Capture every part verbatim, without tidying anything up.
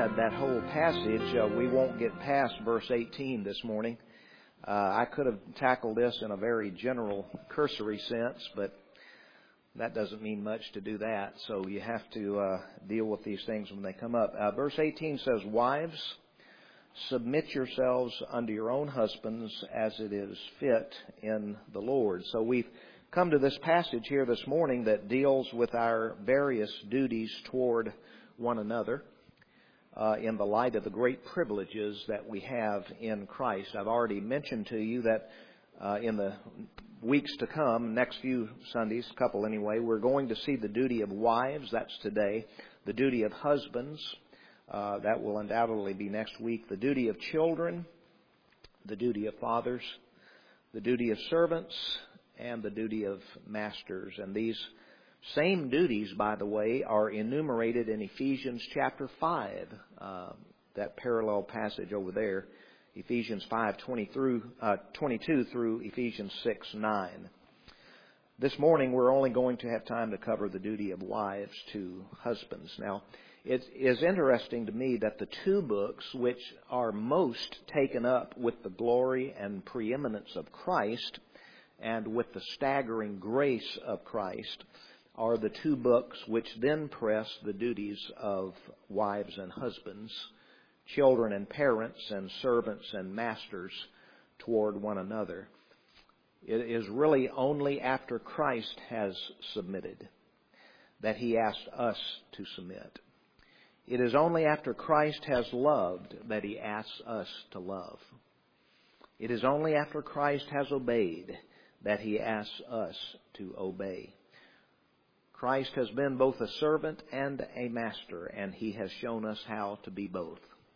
read that whole passage, uh, we won't get past verse eighteen this morning. Uh, I could have tackled this in a very general, cursory sense, but that doesn't mean much to do that. So you have to uh, deal with these things when they come up. Uh, verse eighteen says, "Wives, submit yourselves unto your own husbands as it is fit in the Lord." So we've come to this passage here this morning that deals with our various duties toward one another uh, in the light of the great privileges that we have in Christ. I've already mentioned to you that uh, in the weeks to come, next few Sundays, a couple anyway, we're going to see the duty of wives. That's today. The duty of husbands. Uh, that will undoubtedly be next week. The duty of children. The duty of fathers. The duty of servants. And the duty of masters. And these same duties, by the way, are enumerated in Ephesians chapter five, uh, that parallel passage over there, Ephesians five, twenty through, uh, twenty-two through Ephesians six, nine. This morning we're only going to have time to cover the duty of wives to husbands. Now, it is interesting to me that the two books which are most taken up with the glory and preeminence of Christ and with the staggering grace of Christ are the two books which then press the duties of wives and husbands, children and parents, and servants and masters toward one another. It is really only after Christ has submitted that He asked us to submit. It is only after Christ has loved that He asks us to love. It is only after Christ has obeyed that He asks us to obey. Christ has been both a servant and a master, and He has shown us how to be both.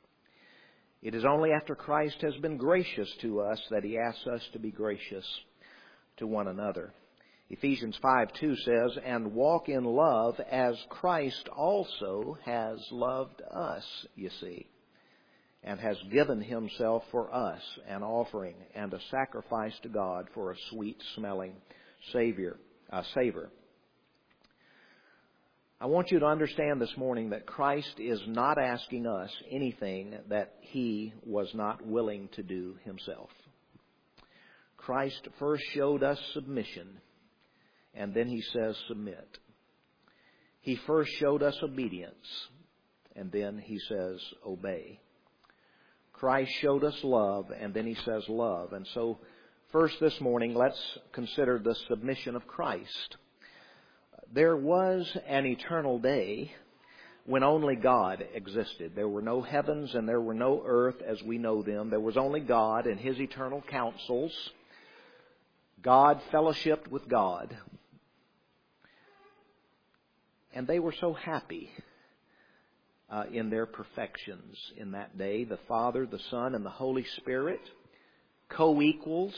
It is only after Christ has been gracious to us that He asks us to be gracious to one another. Ephesians five two says, "And walk in love as Christ also has loved us," you see, "and has given Himself for us, an offering and a sacrifice to God for a sweet-smelling savior, uh, savor." I want you to understand this morning that Christ is not asking us anything that He was not willing to do Himself. Christ first showed us submission, and then He says submit. He first showed us obedience, and then He says obey. Christ showed us love, and then He says love. And so, first this morning, let's consider the submission of Christ. There was an eternal day when only God existed. There were no heavens and there were no earth as we know them. There was only God and His eternal counsels. God fellowshipped with God. And they were so happy uh, in their perfections in that day. The Father, the Son, and the Holy Spirit, co-equals.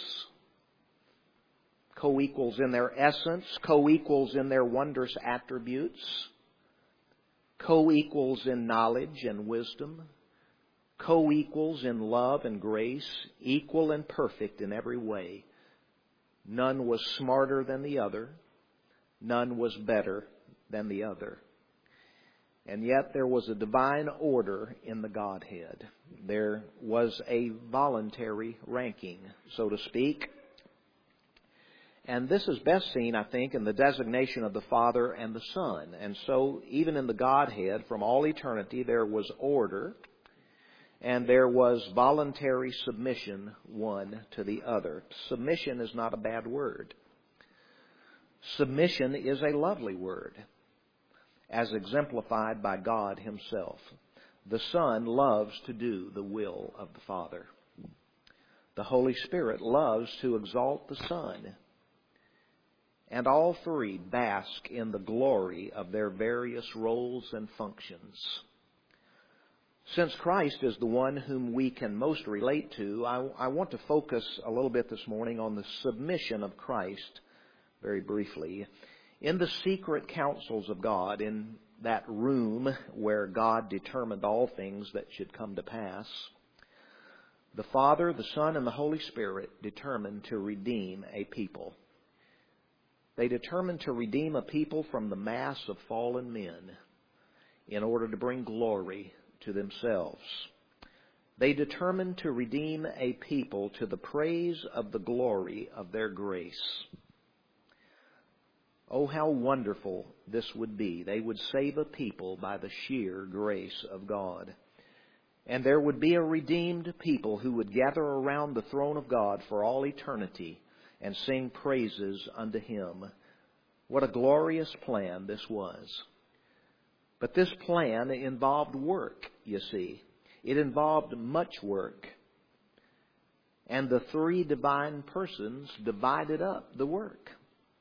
Co-equals in their essence, co-equals in their wondrous attributes, co-equals in knowledge and wisdom, co-equals in love and grace, equal and perfect in every way. None was smarter than the other. None was better than the other. And yet there was a divine order in the Godhead. There was a voluntary ranking, so to speak. And this is best seen, I think, in the designation of the Father and the Son. And so, even in the Godhead, from all eternity, there was order, and there was voluntary submission one to the other. Submission is not a bad word. Submission is a lovely word, as exemplified by God Himself. The Son loves to do the will of the Father. The Holy Spirit loves to exalt the Son. And all three bask in the glory of their various roles and functions. Since Christ is the one whom we can most relate to, I, I want to focus a little bit this morning on the submission of Christ very briefly. In the secret counsels of God, in that room where God determined all things that should come to pass, the Father, the Son, and the Holy Spirit determined to redeem a people. They determined to redeem a people from the mass of fallen men in order to bring glory to themselves. They determined to redeem a people to the praise of the glory of their grace. Oh, how wonderful this would be. They would save a people by the sheer grace of God. And there would be a redeemed people who would gather around the throne of God for all eternity and sing praises unto Him. What a glorious plan this was. But this plan involved work, you see. It involved much work. And the three divine persons divided up the work.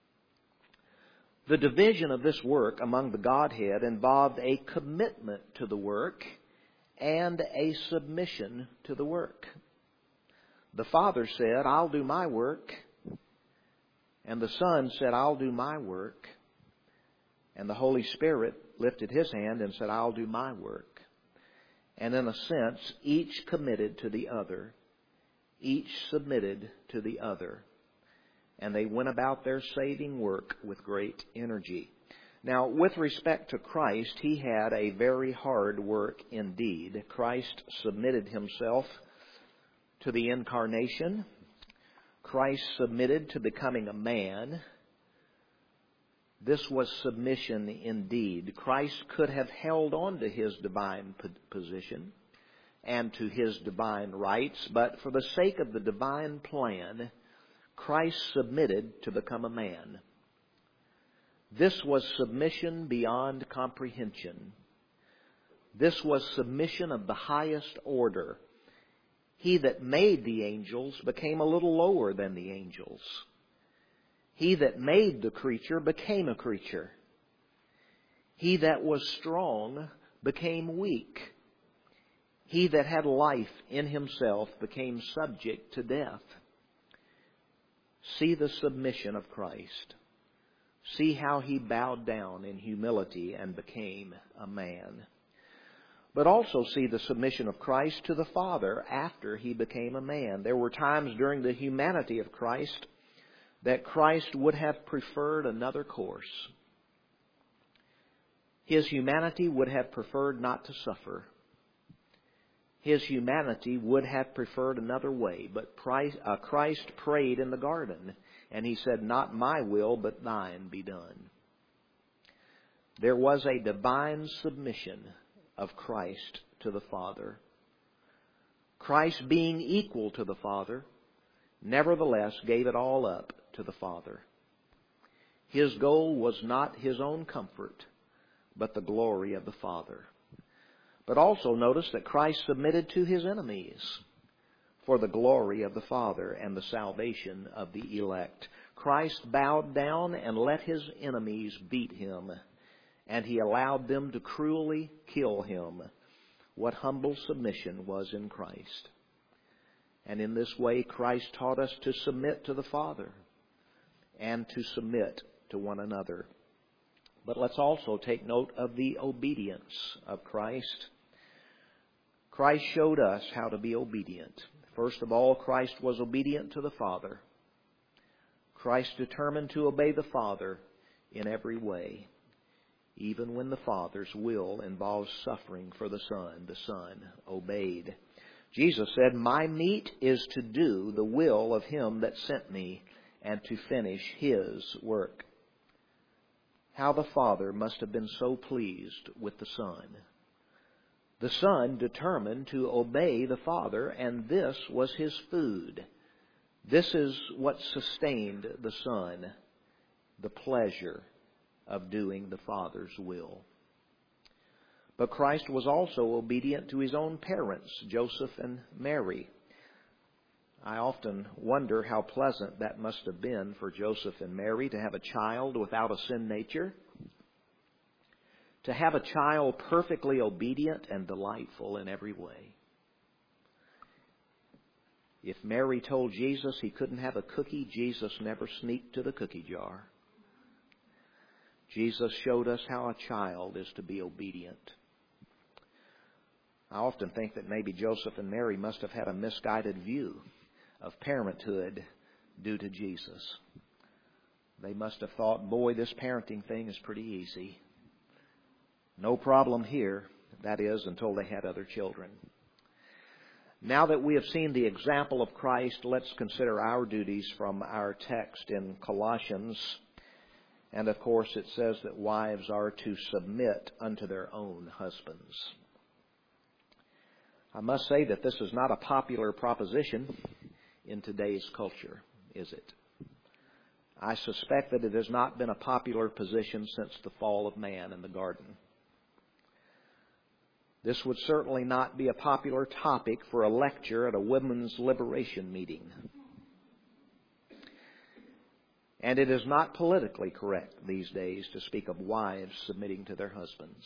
The division of this work among the Godhead involved a commitment to the work and a submission to the work. The Father said, I'll do my work. And the Son said, I'll do my work. And the Holy Spirit lifted His hand and said, I'll do my work. And in a sense, each committed to the other. Each submitted to the other. And they went about their saving work with great energy. Now, with respect to Christ, He had a very hard work indeed. Christ submitted Himself to the incarnation. Christ submitted to becoming a man. This was submission indeed. Christ could have held on to His divine position and to His divine rights, but for the sake of the divine plan, Christ submitted to become a man. This was submission beyond comprehension. This was submission of the highest order. He that made the angels became a little lower than the angels. He that made the creature became a creature. He that was strong became weak. He that had life in himself became subject to death. See the submission of Christ. See how He bowed down in humility and became a man. But also see the submission of Christ to the Father after He became a man. There were times during the humanity of Christ that Christ would have preferred another course. His humanity would have preferred not to suffer. His humanity would have preferred another way, but Christ prayed in the garden, and He said, not my will, but thine be done. There was a divine submission of Christ to the Father. Christ, being equal to the Father, nevertheless gave it all up to the Father. His goal was not His own comfort, but the glory of the Father. But also notice that Christ submitted to His enemies for the glory of the Father and the salvation of the elect. Christ bowed down and let His enemies beat Him, and He allowed them to cruelly kill Him. What humble submission was in Christ. And in this way, Christ taught us to submit to the Father and to submit to one another. But let's also take note of the obedience of Christ. Christ showed us how to be obedient. First of all, Christ was obedient to the Father. Christ determined to obey the Father in every way. Even when the Father's will involves suffering for the Son, the Son obeyed. Jesus said, my meat is to do the will of Him that sent me and to finish His work. How the Father must have been so pleased with the Son. The Son determined to obey the Father, and this was His food. This is what sustained the Son, the pleasure of doing the Father's will. But Christ was also obedient to His own parents, Joseph and Mary. I often wonder how pleasant that must have been for Joseph and Mary to have a child without a sin nature. To have a child perfectly obedient and delightful in every way. If Mary told Jesus he couldn't have a cookie, Jesus never sneaked to the cookie jar. Jesus showed us how a child is to be obedient. I often think that maybe Joseph and Mary must have had a misguided view of parenthood due to Jesus. They must have thought, boy, this parenting thing is pretty easy. No problem here. that is, until they had other children. Now that we have seen the example of Christ, let's consider our duties from our text in Colossians. And of course, it says that wives are to submit unto their own husbands. I must say that this is not a popular proposition in today's culture, is it? I suspect that it has not been a popular position since the fall of man in the garden. This would certainly not be a popular topic for a lecture at a women's liberation meeting. And it is not politically correct these days to speak of wives submitting to their husbands.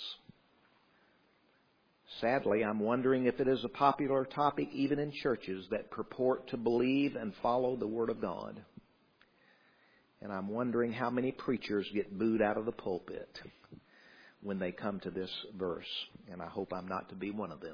Sadly, I'm wondering if it is a popular topic even in churches that purport to believe and follow the Word of God. And I'm wondering how many preachers get booed out of the pulpit when they come to this verse. And I hope I'm not to be one of them.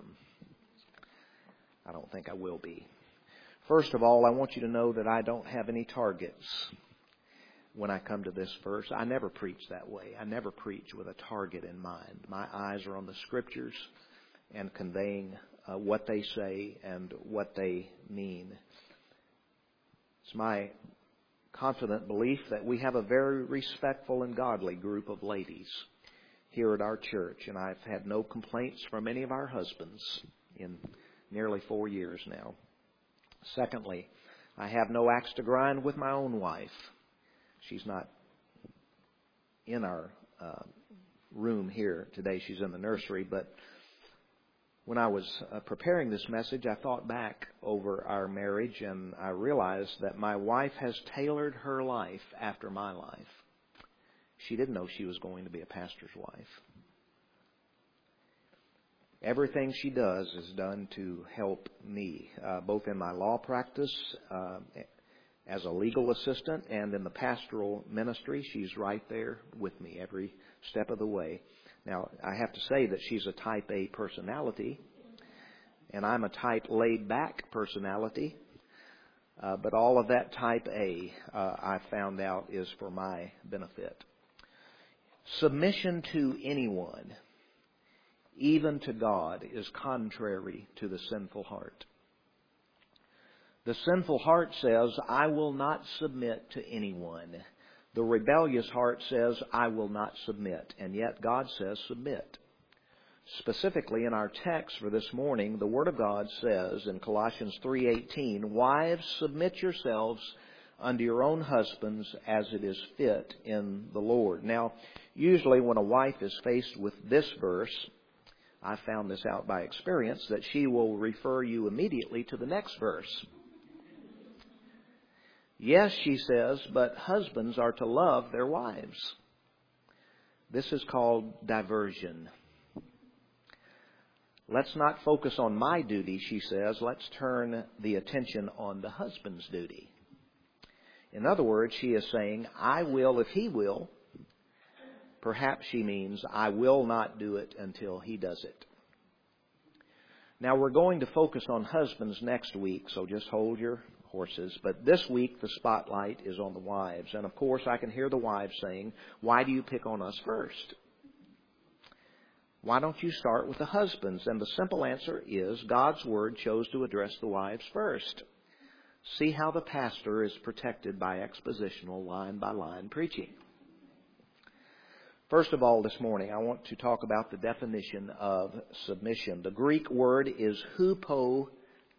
I don't think I will be. First of all, I want you to know that I don't have any targets when I come to this verse. I never preach that way. I never preach with a target in mind. My eyes are on the Scriptures and conveying uh, what they say and what they mean. It's my confident belief that we have a very respectful and godly group of ladies here at our church, and I've had no complaints from any of our husbands in nearly four years now. Secondly, I have no axe to grind with my own wife. She's not in our uh, room here today. She's in the nursery. But when I was uh, preparing this message, I thought back over our marriage, and I realized that my wife has tailored her life after my life. She didn't know she was going to be a pastor's wife. Everything she does is done to help me, uh, both in my law practice, uh, as a legal assistant, and in the pastoral ministry. She's right there with me every step of the way. Now, I have to say that she's a type A personality, and I'm a type laid-back personality. Uh, but all of that type A, uh, I found out, is for my benefit. Submission to anyone, even to God, is contrary to the sinful heart. The sinful heart says, I will not submit to anyone. The rebellious heart says, I will not submit. And yet God says, submit. Specifically in our text for this morning, the Word of God says in Colossians three eighteen, wives, submit yourselves unto your own husbands as it is fit in the Lord. Now, usually when a wife is faced with this verse, I found this out by experience, that she will refer you immediately to the next verse. Yes, she says, but husbands are to love their wives. This is called diversion. Let's not focus on my duty, she says. Let's turn the attention on the husband's duty. In other words, she is saying, I will if he will. Perhaps she means, I will not do it until he does it. Now, we're going to focus on husbands next week, so just hold your horses. But this week, the spotlight is on the wives. And of course, I can hear the wives saying, why do you pick on us first? Why don't you start with the husbands? And the simple answer is, God's Word chose to address the wives first. See how the pastor is protected by expositional line-by-line preaching. First of all, this morning, I want to talk about the definition of submission. The Greek word is hupotasso.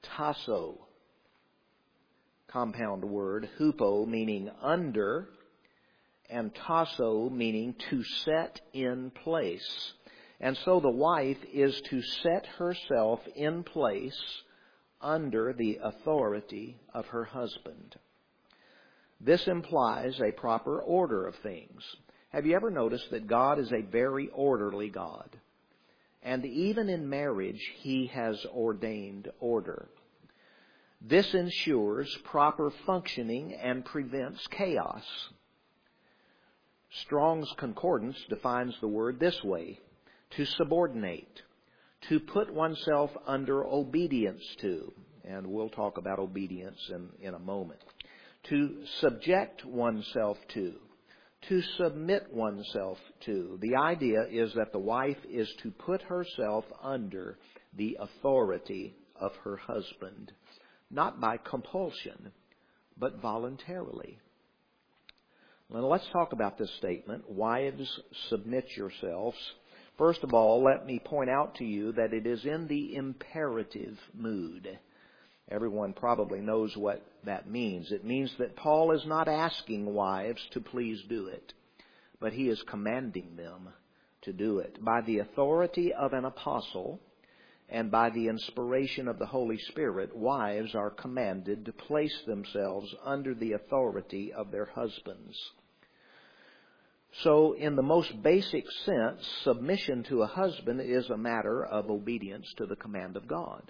Compound word, hupo meaning under, and tasso meaning to set in place. And so the wife is to set herself in place under the authority of her husband. This implies a proper order of things. Have you ever noticed that God is a very orderly God? And even in marriage, He has ordained order. This ensures proper functioning and prevents chaos. Strong's Concordance defines the word this way: to subordinate, to put oneself under obedience to. And we'll talk about obedience in, in a moment. To subject oneself to, to submit oneself to. The idea is that the wife is to put herself under the authority of her husband, not by compulsion, but voluntarily. Now let's talk about this statement, wives, submit yourselves. First of all, let me point out to you that it is in the imperative mood. Everyone probably knows what that means. It means that Paul is not asking wives to please do it, but he is commanding them to do it. By the authority of an apostle and by the inspiration of the Holy Spirit, wives are commanded to place themselves under the authority of their husbands. So, in the most basic sense, submission to a husband is a matter of obedience to the command of God.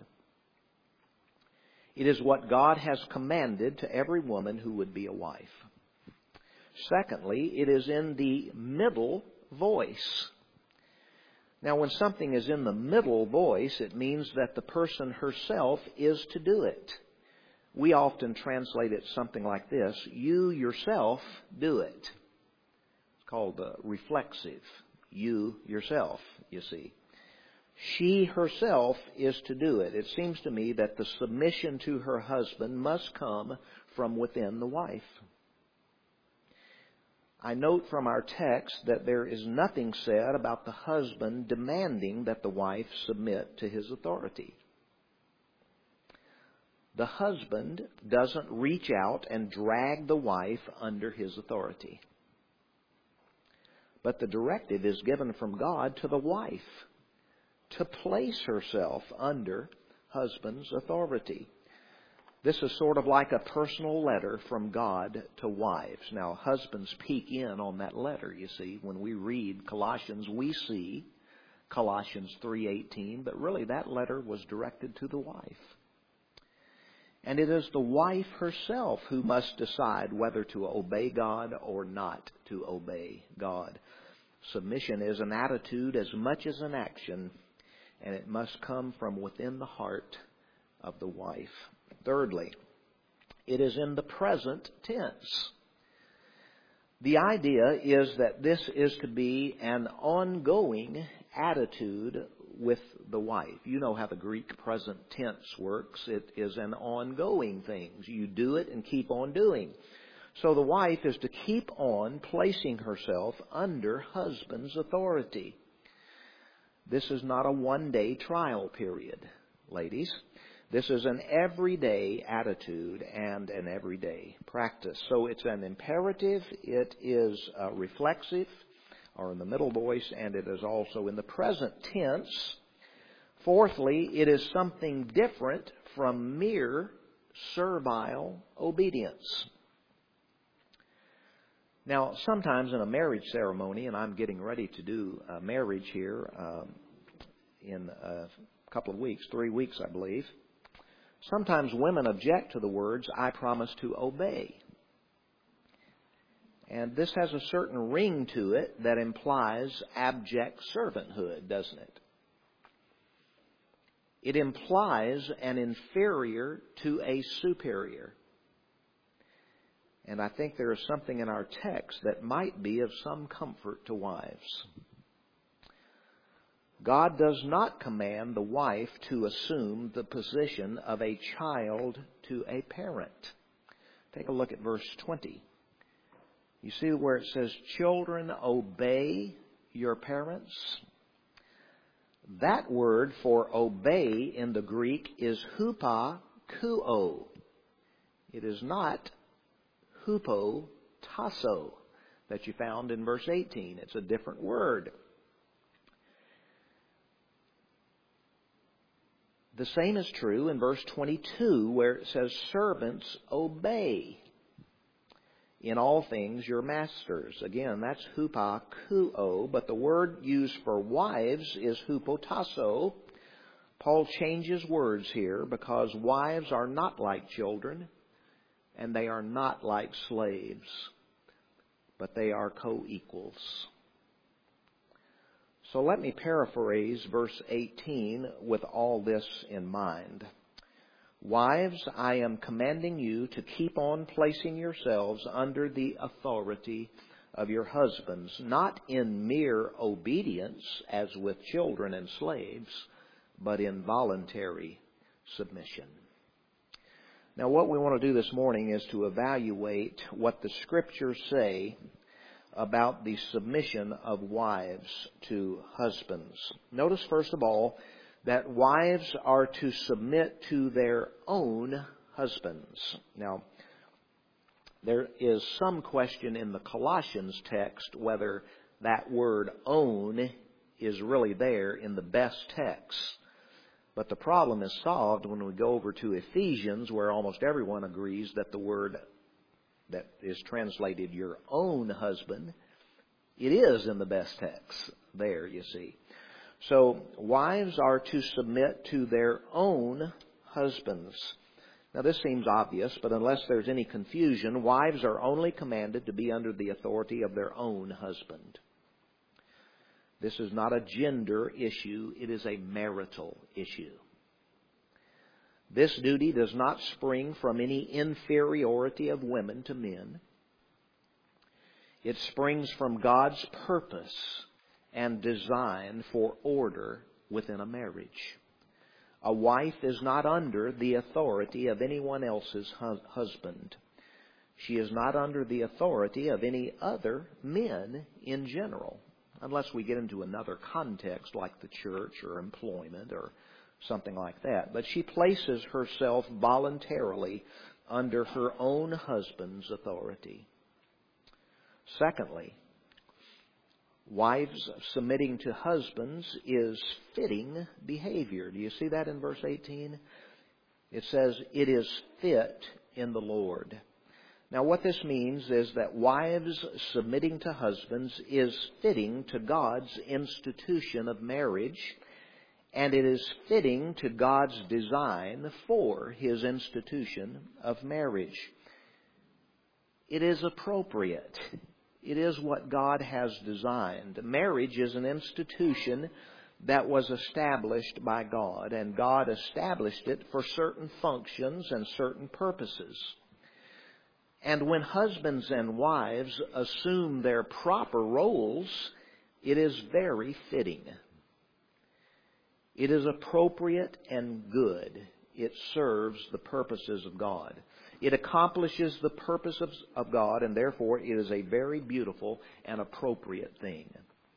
It is what God has commanded to every woman who would be a wife. Secondly, it is in the middle voice. Now, when something is in the middle voice, it means that the person herself is to do it. We often translate it something like this: you yourself do it. It's called uh, reflexive. You yourself, you see. She herself is to do it. It seems to me that the submission to her husband must come from within the wife. I note from our text that there is nothing said about the husband demanding that the wife submit to his authority. The husband doesn't reach out and drag the wife under his authority. But the directive is given from God to the wife to place herself under husband's authority. This is sort of like a personal letter from God to wives. Now, husbands peek in on that letter, you see. When we read Colossians, we see Colossians three eighteen, but really that letter was directed to the wife. And it is the wife herself who must decide whether to obey God or not to obey God. Submission is an attitude as much as an action, and it must come from within the heart of the wife. Thirdly, it is in the present tense. The idea is that this is to be an ongoing attitude with the wife. You know how the Greek present tense works. It is an ongoing thing. You do it and keep on doing. So the wife is to keep on placing herself under husband's authority. This is not a one-day trial period, ladies. This is an everyday attitude and an everyday practice. So it's an imperative, it is uh, reflexive, or in the middle voice, and it is also in the present tense. Fourthly, it is something different from mere servile obedience. Now, sometimes in a marriage ceremony, and I'm getting ready to do a marriage here um, in a couple of weeks, three weeks, I believe, sometimes women object to the words, "I promise to obey." And this has a certain ring to it that implies abject servanthood, doesn't it? It implies an inferior to a superior. And I think there is something in our text that might be of some comfort to wives. God does not command the wife to assume the position of a child to a parent. Take a look at verse twenty. You see where it says, "Children, obey your parents"? That word for obey in the Greek is hupakuo. It is not hupotasso that you found in verse eighteen. It's a different word. The same is true in verse twenty-two, where it says, "Servants, obey in all things your masters." Again, that's hupakuo, but the word used for wives is hupotasso. Paul changes words here because wives are not like children and they are not like slaves, but they are co-equals. So let me paraphrase verse eighteen with all this in mind. Wives, I am commanding you to keep on placing yourselves under the authority of your husbands, not in mere obedience as with children and slaves, but in voluntary submission. Now, what we want to do this morning is to evaluate what the Scriptures say about the submission of wives to husbands. Notice, first of all, that wives are to submit to their own husbands. Now, there is some question in the Colossians text whether that word own is really there in the best text. But the problem is solved when we go over to Ephesians, where almost everyone agrees that the word that is translated your own husband, it is in the best text there, you see. So wives are to submit to their own husbands. Now this seems obvious, but unless there's any confusion, wives are only commanded to be under the authority of their own husband. This is not a gender issue, it is a marital issue. This duty does not spring from any inferiority of women to men. It springs from God's purpose and design for order within a marriage. A wife is not under the authority of anyone else's hu- husband. She is not under the authority of any other men in general, unless we get into another context like the church or employment or something like that. But she places herself voluntarily under her own husband's authority. Secondly, wives submitting to husbands is fitting behavior. Do you see that in verse eighteen? It says, it is fit in the Lord. Now what this means is that wives submitting to husbands is fitting to God's institution of marriage, and it is fitting to God's design for His institution of marriage. It is appropriate. It is what God has designed. Marriage is an institution that was established by God, and God established it for certain functions and certain purposes. And when husbands and wives assume their proper roles, it is very fitting. It is appropriate and good. It serves the purposes of God. It accomplishes the purpose of, of God, and therefore it is a very beautiful and appropriate thing.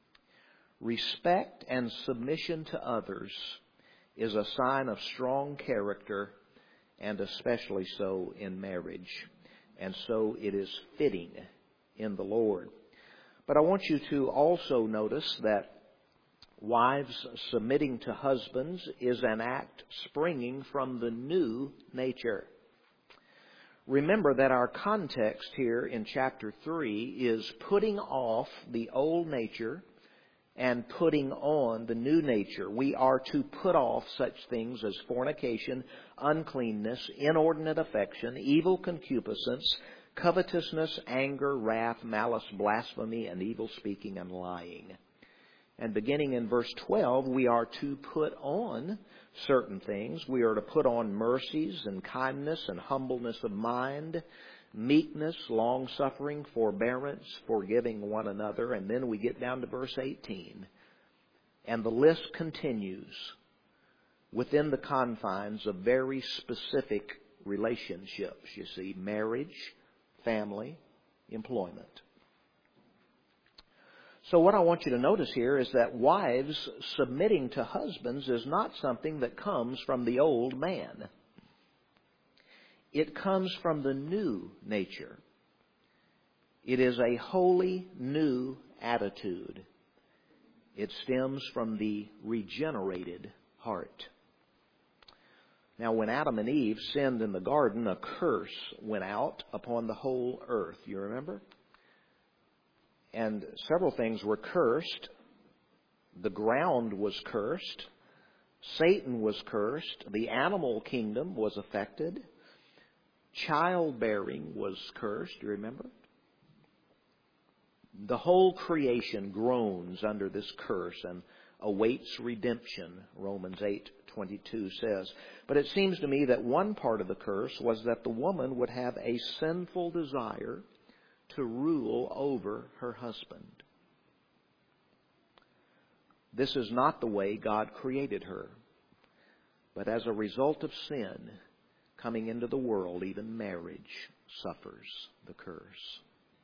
Respect and submission to others is a sign of strong character, and especially so in marriage. And so it is fitting in the Lord. But I want you to also notice that wives submitting to husbands is an act springing from the new nature. Remember that our context here in chapter three is putting off the old nature and putting on the new nature. We are to put off such things as fornication, uncleanness, inordinate affection, evil concupiscence, covetousness, anger, wrath, malice, blasphemy, and evil speaking and lying. And beginning in verse twelve, we are to put on certain things. We are to put on mercies and kindness and humbleness of mind, meekness, long-suffering, forbearance, forgiving one another. And then we get down to verse eighteen. And the list continues within the confines of very specific relationships. You see, marriage, family, employment. So what I want you to notice here is that wives submitting to husbands is not something that comes from the old man. It comes from the new nature. It is a wholly new attitude. It stems from the regenerated heart. Now, when Adam and Eve sinned in the garden, a curse went out upon the whole earth. You remember? And several things were cursed. The ground was cursed. Satan was cursed. The animal kingdom was affected. Childbearing was cursed. You remember? The whole creation groans under this curse and awaits redemption, Romans eight twenty-two says. But it seems to me that one part of the curse was that the woman would have a sinful desire to rule over her husband. This is not the way God created her. But as a result of sin coming into the world, even marriage suffers the curse.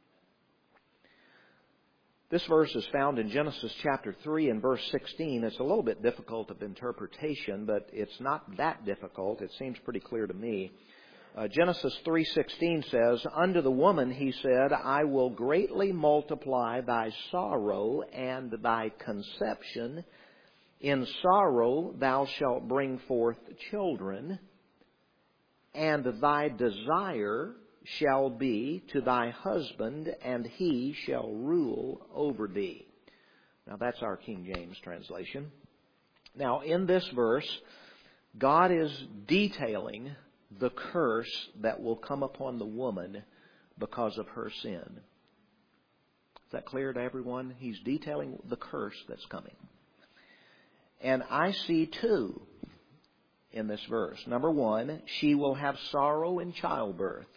This verse is found in Genesis chapter three and verse sixteen. It's a little bit difficult of interpretation, but it's not that difficult. It seems pretty clear to me. Uh, Genesis three sixteen says, "Unto the woman he said, I will greatly multiply thy sorrow and thy conception. In sorrow thou shalt bring forth children, and thy desire shall be to thy husband, and he shall rule over thee." Now that's our King James translation. Now in this verse, God is detailing the curse that will come upon the woman because of her sin. Is that clear to everyone? He's detailing the curse that's coming. And I see two in this verse. Number one, she will have sorrow in childbirth.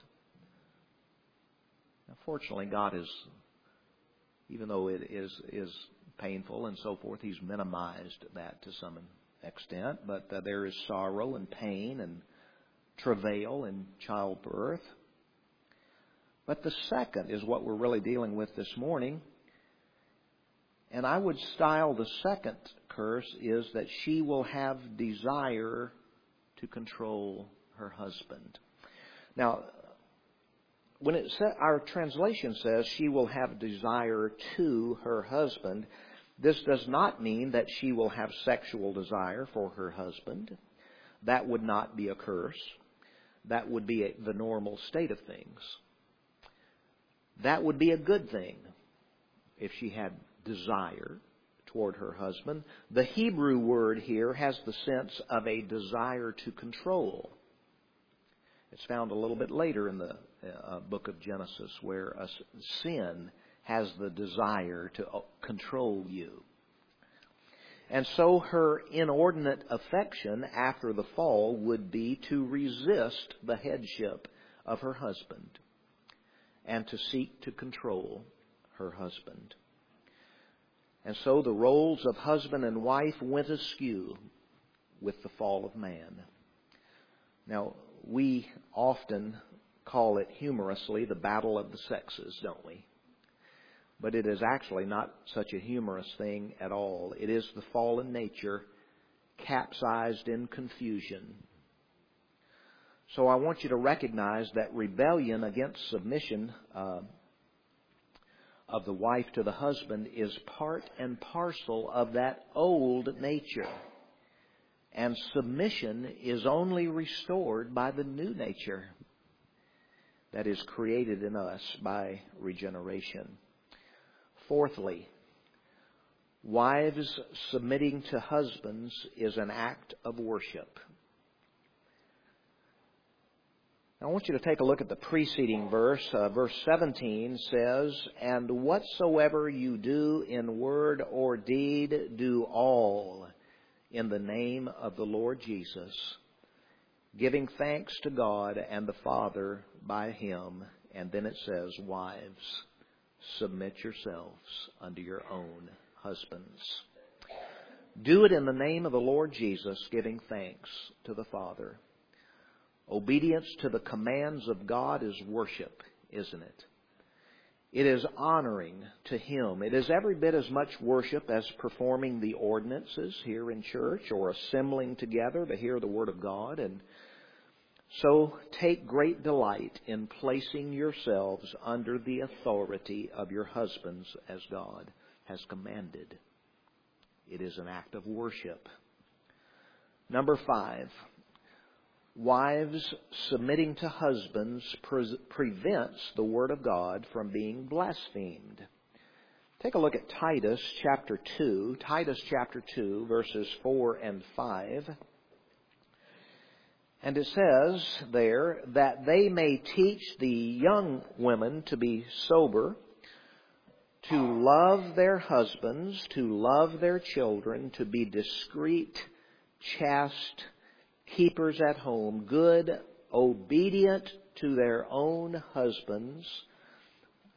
Now, fortunately, God is, even though it is, is painful and so forth, He's minimized that to some extent. But uh, there is sorrow and pain and travail in childbirth. But the second is what we're really dealing with this morning. And I would style the second curse is that she will have desire to control her husband. Now, when it sa- our translation says she will have desire to her husband, this does not mean that she will have sexual desire for her husband. That would not be a curse. That would be a, the normal state of things. That would be a good thing if she had desire toward her husband. The Hebrew word here has the sense of a desire to control. It's found a little bit later in the uh, book of Genesis where a sin has the desire to control you. And so her inordinate affection after the fall would be to resist the headship of her husband and to seek to control her husband. And so the roles of husband and wife went askew with the fall of man. Now, we often call it humorously the battle of the sexes, don't we? But it is actually not such a humorous thing at all. It is the fallen nature capsized in confusion. So I want you to recognize that rebellion against submission uh, of the wife to the husband is part and parcel of that old nature. And submission is only restored by the new nature that is created in us by regeneration. Fourthly, wives submitting to husbands is an act of worship. Now, I want you to take a look at the preceding verse. Uh, verse seventeen says, "And whatsoever you do in word or deed, do all in the name of the Lord Jesus, giving thanks to God and the Father by Him." And then it says, "Wives, submit yourselves unto your own husbands." Do it in the name of the Lord Jesus, giving thanks to the Father. Obedience to the commands of God is worship, isn't it? It is honoring to Him. It is every bit as much worship as performing the ordinances here in church or assembling together to hear the Word of God. And so take great delight in placing yourselves under the authority of your husbands as God has commanded. It is an act of worship. Number five, wives submitting to husbands pre- prevents the Word of God from being blasphemed. Take a look at Titus chapter two, Titus chapter two, verses four and five. And it says there that they may teach the young women to be sober, to love their husbands, to love their children, to be discreet, chaste, keepers at home, good, obedient to their own husbands,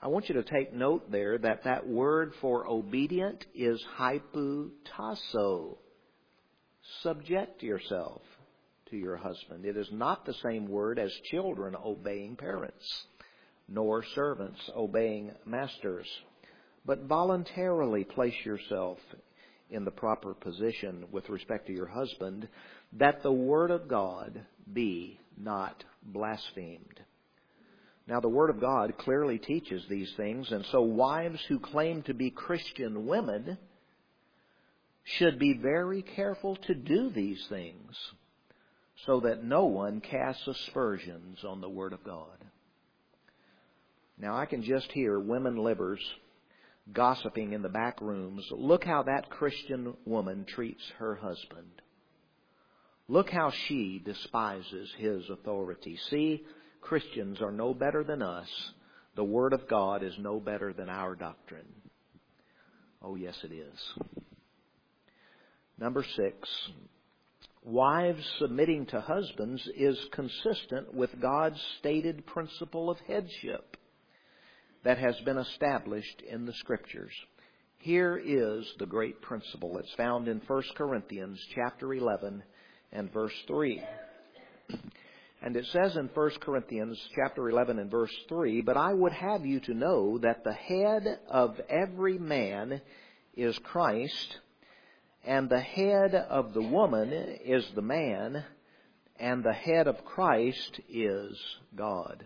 I want you to take note there that that word for obedient is hypotasso. Subject yourself to your husband. It is not the same word as children obeying parents, nor servants obeying masters. But voluntarily place yourself in the proper position with respect to your husband, that the Word of God be not blasphemed. Now, the Word of God clearly teaches these things, and so wives who claim to be Christian women should be very careful to do these things so that no one casts aspersions on the Word of God. Now, I can just hear women livers gossiping in the back rooms. Look how that Christian woman treats her husband. Look how she despises his authority. See, Christians are no better than us. The Word of God is no better than our doctrine. Oh, yes, it is. Number six, wives submitting to husbands is consistent with God's stated principle of headship that has been established in the Scriptures. Here is the great principle. It's found in First Corinthians chapter eleven and verse three. And it says in First Corinthians chapter eleven and verse three, "But I would have you to know that the head of every man is Christ, and the head of the woman is the man, and the head of Christ is God."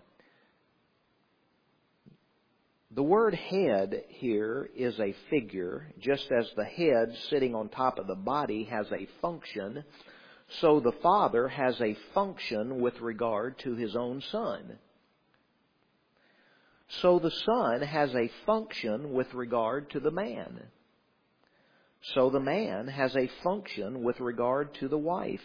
The word head here is a figure. Just as the head sitting on top of the body has a function, so the Father has a function with regard to His own Son. So the Son has a function with regard to the man. So the man has a function with regard to the wife.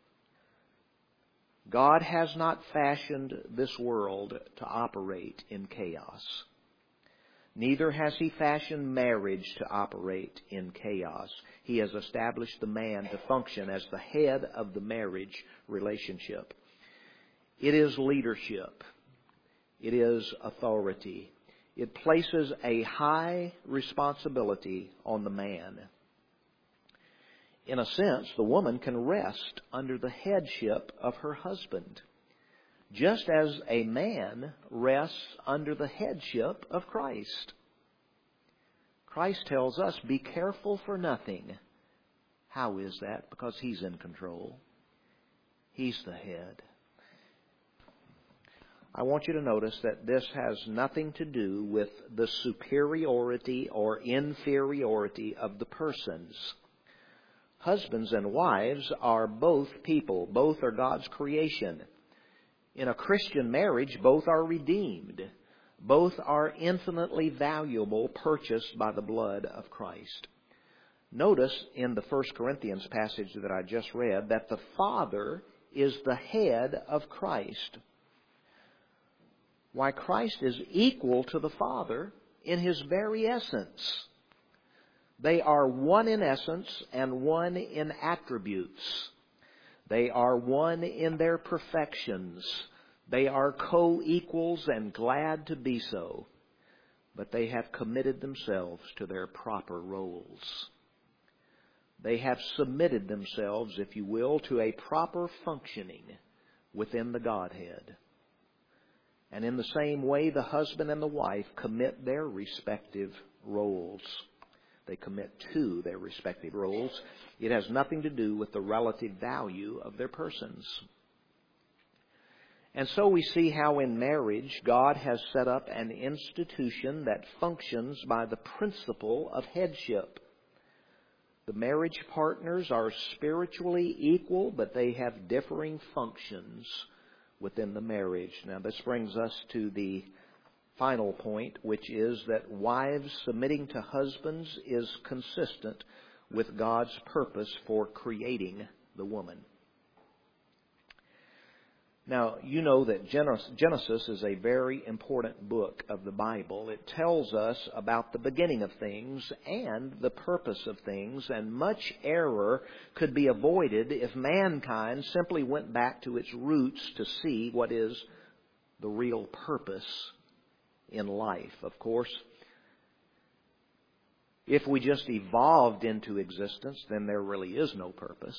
God has not fashioned this world to operate in chaos. Neither has He fashioned marriage to operate in chaos. He has established the man to function as the head of the marriage relationship. It is leadership. It is authority. It places a high responsibility on the man. In a sense, the woman can rest under the headship of her husband, just as a man rests under the headship of Christ. Christ tells us, be careful for nothing. How is that? Because He's in control. He's the head. I want you to notice that this has nothing to do with the superiority or inferiority of the persons. Husbands and wives are both people. Both are God's creation. In a Christian marriage, both are redeemed. Both are infinitely valuable, purchased by the blood of Christ. Notice in the First Corinthians passage that I just read that the Father is the head of Christ. Why, Christ is equal to the Father in His very essence. They are one in essence and one in attributes. They are one in their perfections. They are co-equals and glad to be so. But they have committed themselves to their proper roles. They have submitted themselves, if you will, to a proper functioning within the Godhead. And in the same way, the husband and the wife commit their respective roles. They commit to their respective roles. It has nothing to do with the relative value of their persons. And so we see how in marriage God has set up an institution that functions by the principle of headship. The marriage partners are spiritually equal, but they have differing functions within the marriage. Now this brings us to the final point, which is that wives submitting to husbands is consistent with God's purpose for creating the woman. Now, you know that Genesis is a very important book of the Bible. It tells us about the beginning of things and the purpose of things, and much error could be avoided if mankind simply went back to its roots to see what is the real purpose in life. Of course, if we just evolved into existence, then there really is no purpose,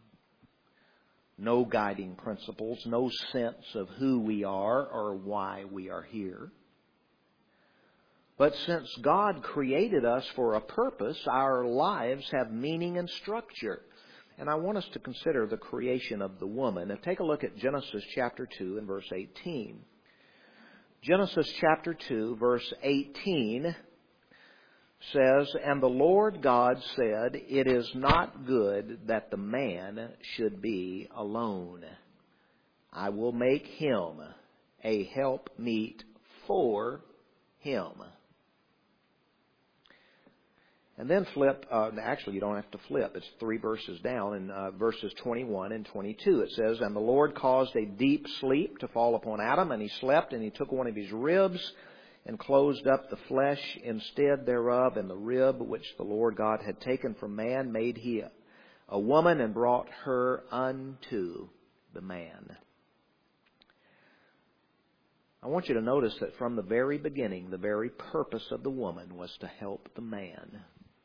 no guiding principles, no sense of who we are or why we are here. But since God created us for a purpose, our lives have meaning and structure. And I want us to consider the creation of the woman. And take a look at Genesis chapter two and verse eighteen. Genesis chapter two, verse eighteen says, "And the Lord God said, It is not good that the man should be alone. I will make him a helpmeet for him." And then flip, uh, actually you don't have to flip, it's three verses down in uh, verses twenty-one and twenty-two. It says, "And the Lord caused a deep sleep to fall upon Adam, and he slept, and he took one of his ribs and closed up the flesh instead thereof, and the rib which the Lord God had taken from man made he a, a woman, and brought her unto the man." I want you to notice that from the very beginning, the very purpose of the woman was to help the man.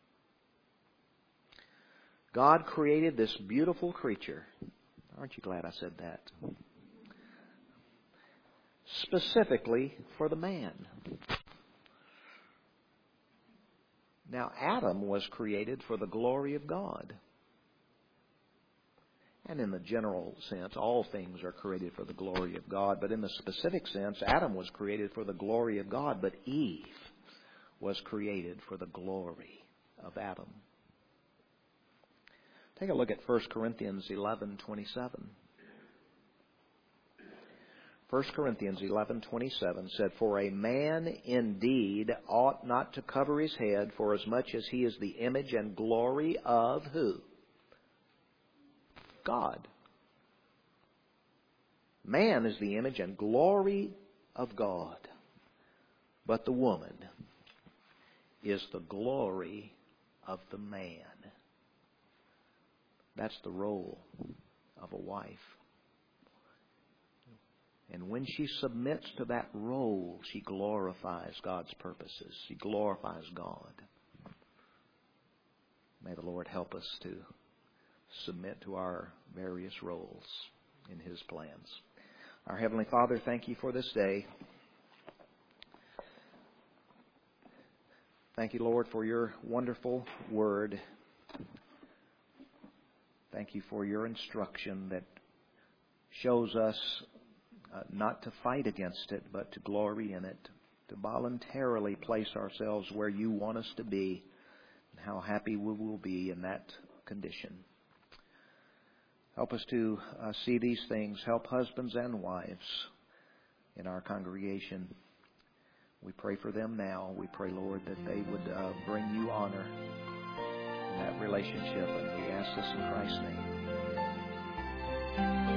God created this beautiful creature. Aren't you glad I said that? Specifically for the man. Now, Adam was created for the glory of God. And in the general sense, all things are created for the glory of God. But in the specific sense, Adam was created for the glory of God, but Eve was created for the glory of Adam. Take a look at First Corinthians eleven twenty-seven. First Corinthians eleven twenty-seven said, "For a man indeed ought not to cover his head, for as much as he is the image and glory of" who? God. Man is the image and glory of God. But the woman is the glory of the man. That's the role of a wife. And when she submits to that role, she glorifies God's purposes. She glorifies God. May the Lord help us to submit to our various roles in His plans. Our Heavenly Father, thank You for this day. Thank You, Lord, for Your wonderful Word. Thank You for Your instruction that shows us uh, not to fight against it, but to glory in it, to voluntarily place ourselves where You want us to be, and how happy we will be in that condition. Help us to uh, see these things. Help husbands and wives in our congregation. We pray for them now. We pray, Lord, that they would uh, bring You honor in that relationship. And we ask this in Christ's name.